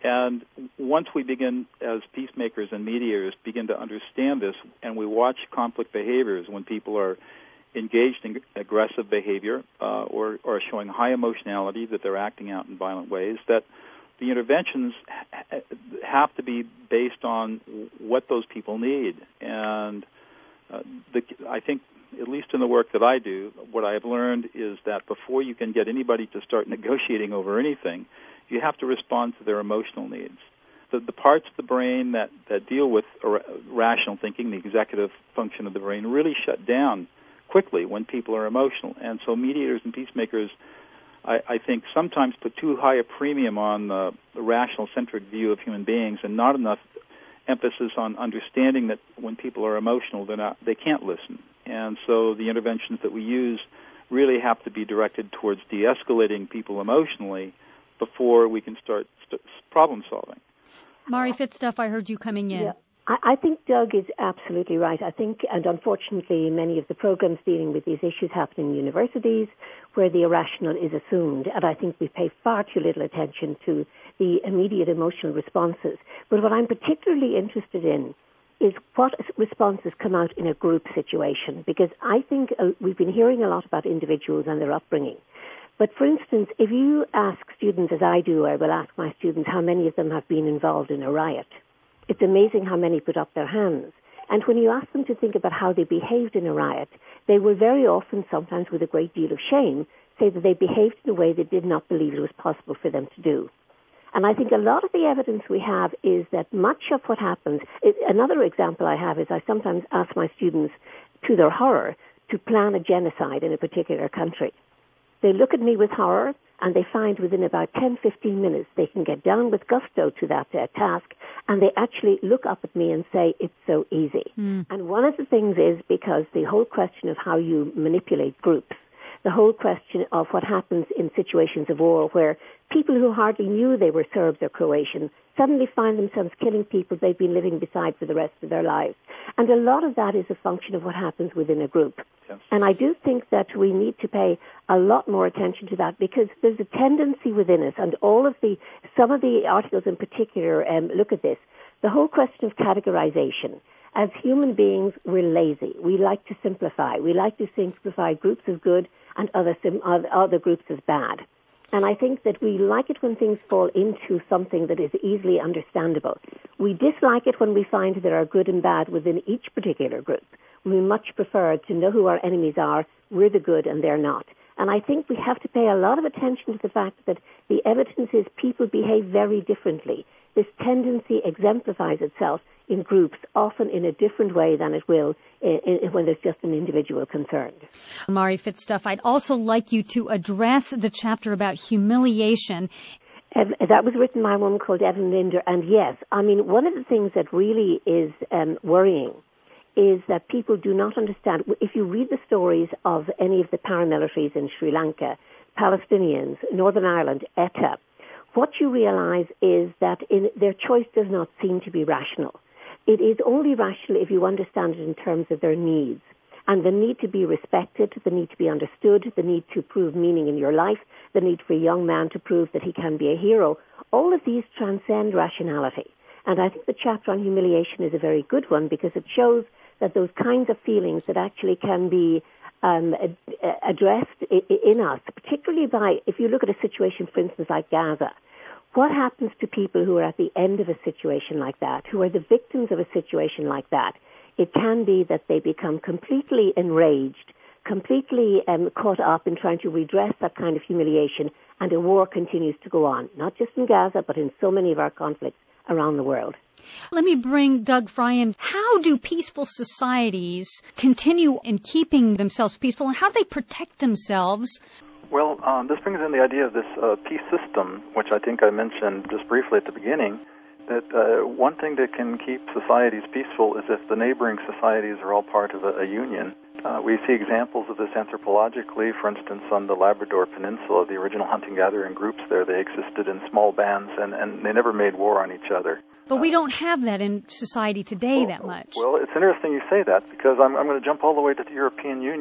And once we begin, as peacemakers and mediators, begin to understand this, and we watch conflict behaviors when people are engaged in aggressive behavior uh, or, or showing high emotionality, that they're acting out in violent ways, that the interventions ha- have to be based on what those people need. And uh, the, I think, at least in the work that I do, what I have learned is that before you can get anybody to start negotiating over anything, you have to respond to their emotional needs. The, the parts of the brain that, that deal with rational thinking, the executive function of the brain, really shut down quickly when people are emotional. And so mediators and peacemakers, I, I think, sometimes put too high a premium on the, the rational-centric view of human beings and not enough emphasis on understanding that when people are emotional, they're not, they can't listen. And so the interventions that we use really have to be directed towards de-escalating people emotionally before we can start st- problem solving. Mari Fitzduff, I heard you coming in. Yeah. I, I think Doug is absolutely right. I think, and unfortunately, many of the programs dealing with these issues happen in universities where the irrational is assumed, and I think we pay far too little attention to the immediate emotional responses. But what I'm particularly interested in is what responses come out in a group situation, because I think uh, we've been hearing a lot about individuals and their upbringing. But for instance, if you ask students, as I do, I will ask my students how many of them have been involved in a riot. It's amazing how many put up their hands. And when you ask them to think about how they behaved in a riot, they will very often, sometimes with a great deal of shame, say that they behaved in a way they did not believe it was possible for them to do. And I think a lot of the evidence we have is that much of what happens, it, another example I have is I sometimes ask my students, to their horror, to plan a genocide in a particular country. They look at me with horror, and they find within about ten, fifteen minutes they can get down with gusto to that uh, task, and they actually look up at me and say, it's so easy. Mm. And one of the things is because the whole question of how you manipulate groups, the whole question of what happens in situations of war where people who hardly knew they were Serbs or Croatians suddenly find themselves killing people they've been living beside for the rest of their lives. And a lot of that is a function of what happens within a group. Yes. And I do think that we need to pay a lot more attention to that, because there's a tendency within us, and all of the, some of the articles in particular um, look at this, the whole question of categorization. As human beings, we're lazy. We like to simplify. We like to simplify groups as good and other, sim- other groups as bad. And I think that we like it when things fall into something that is easily understandable. We dislike it when we find there are good and bad within each particular group. We much prefer to know who our enemies are, we're the good and they're not. And I think we have to pay a lot of attention to the fact that the evidence is people behave very differently. This tendency exemplifies itself in groups, often in a different way than it will in, in, when there's just an individual concerned. Mari Fitzduff, I'd also like you to address the chapter about humiliation. Um, that was written by a woman called Evelyn Linder, and yes, I mean, one of the things that really is um, worrying is that people do not understand. If you read the stories of any of the paramilitaries in Sri Lanka, Palestinians, Northern Ireland, E T A, what you realize is that in, their choice does not seem to be rational. It is only rational if you understand it in terms of their needs. And the need to be respected, the need to be understood, the need to prove meaning in your life, the need for a young man to prove that he can be a hero. All of these transcend rationality. And I think the chapter on humiliation is a very good one, because it shows that those kinds of feelings that actually can be um, ad- addressed in us, particularly by, if you look at a situation, for instance, like Gaza, what happens to people who are at the end of a situation like that, who are the victims of a situation like that? It can be that they become completely enraged, completely um, caught up in trying to redress that kind of humiliation, and a war continues to go on, not just in Gaza, but in so many of our conflicts around the world. Let me bring Doug Frey in. How do peaceful societies continue in keeping themselves peaceful, and how do they protect themselves? Well, um, this brings in the idea of this uh, peace system, which I think I mentioned just briefly at the beginning, that uh, one thing that can keep societies peaceful is if the neighboring societies are all part of a, a union. Uh, we see examples of this anthropologically. For instance, on the Labrador Peninsula, the original hunting-gathering groups there, they existed in small bands, and, and they never made war on each other. But we don't have that in society today well, that much. Well, it's interesting you say that, because I'm, I'm going to jump all the way to the European Union.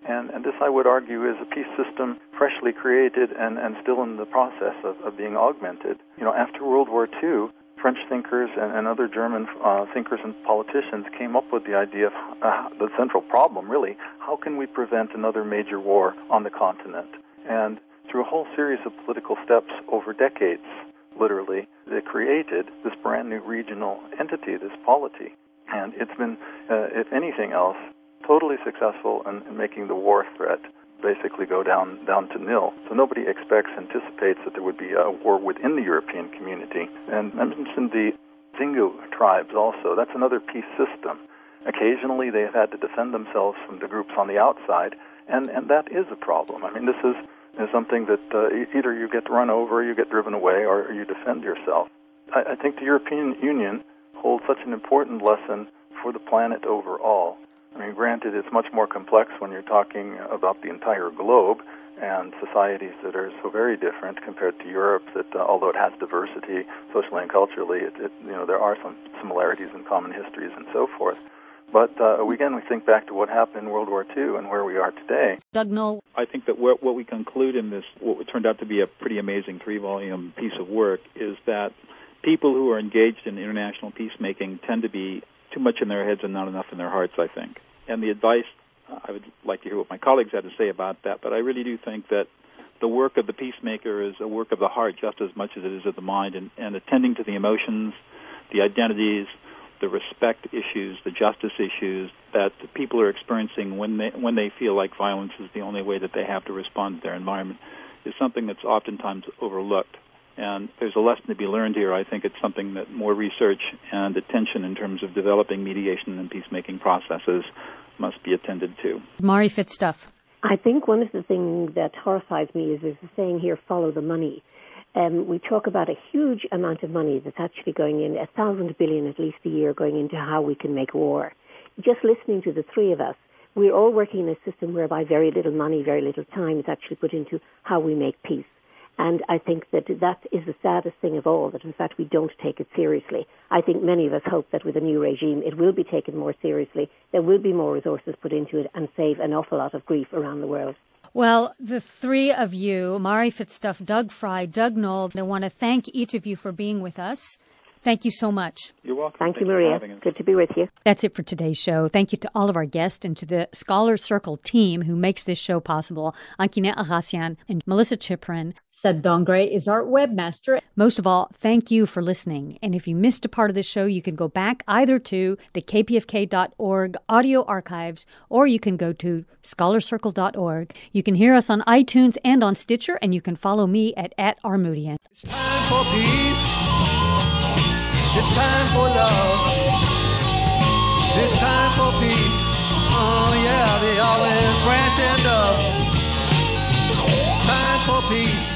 And, and this, I would argue, is a peace system freshly created and, and still in the process of, of being augmented. You know, after World War Two, French thinkers and, and other German uh, thinkers and politicians came up with the idea of uh, the central problem, really, how can we prevent another major war on the continent? And through a whole series of political steps over decades, literally, they created this brand new regional entity, this polity. And it's been, uh, if anything else, totally successful in, in making the war threat basically go down down to nil. So nobody expects, anticipates that there would be a war within the European community. And I mentioned the Xingu tribes also. That's another peace system. Occasionally they have had to defend themselves from the groups on the outside, and, and that is a problem. I mean, this is, is something that uh, either you get run over, you get driven away, or you defend yourself. I, I think the European Union holds such an important lesson for the planet overall. I mean, granted, it's much more complex when you're talking about the entire globe and societies that are so very different compared to Europe. That uh, although it has diversity socially and culturally, it, it, you know, there are some similarities and common histories and so forth. But uh, again, we think back to what happened in World War Two and where we are today. Doug Noll. I think that what we conclude in this, what turned out to be a pretty amazing three-volume piece of work, is that people who are engaged in international peacemaking tend to be too much in their heads and not enough in their hearts, I think. And the advice, uh, I would like to hear what my colleagues had to say about that, but I really do think that the work of the peacemaker is a work of the heart just as much as it is of the mind, and, and attending to the emotions, the identities, the respect issues, the justice issues that the people are experiencing when they, when they feel like violence is the only way that they have to respond to their environment is something that's oftentimes overlooked. And there's a lesson to be learned here. I think it's something that more research and attention in terms of developing mediation and peacemaking processes must be attended to. Mari Fitzduff. I think one of the things that horrifies me is there's a saying here, follow the money. Um, we talk about a huge amount of money that's actually going in, a thousand billion at least a year going into how we can make war. Just listening to the three of us, we're all working in a system whereby very little money, very little time is actually put into how we make peace. And I think that that is the saddest thing of all, that in fact we don't take it seriously. I think many of us hope that with a new regime it will be taken more seriously, there will be more resources put into it and save an awful lot of grief around the world. Well, the three of you, Mari Fitzduff, Doug Fry, Doug Noll, I want to thank each of you for being with us. Thank you so much. You're welcome. Thank Thanks you, Maria. for Good to be with you. That's it for today's show. Thank you to all of our guests and to the Scholar Circle team who makes this show possible. Ankinet Aghasian and Melissa Chiprin. Sed Dongre is our webmaster. Most of all, thank you for listening. And if you missed a part of the show, you can go back either to the k p f k dot org audio archives, or you can go to scholar circle dot org. You can hear us on iTunes and on Stitcher, and you can follow me at, at Armoudian. It's time for peace. It's time for love. It's time for peace. Oh yeah, the olive branch and dove. Time for peace.